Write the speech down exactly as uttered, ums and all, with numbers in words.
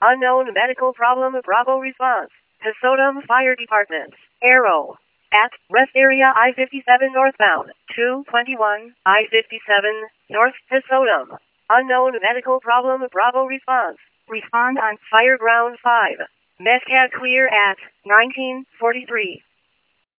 Unknown medical problem. Bravo response. Pisodum Fire Department. Arrow. At rest area I fifty-seven northbound. two twenty-one I fifty-seven North Pisodum. Unknown medical problem. Bravo response. Respond on Fireground five. Mescad clear at nineteen forty-three.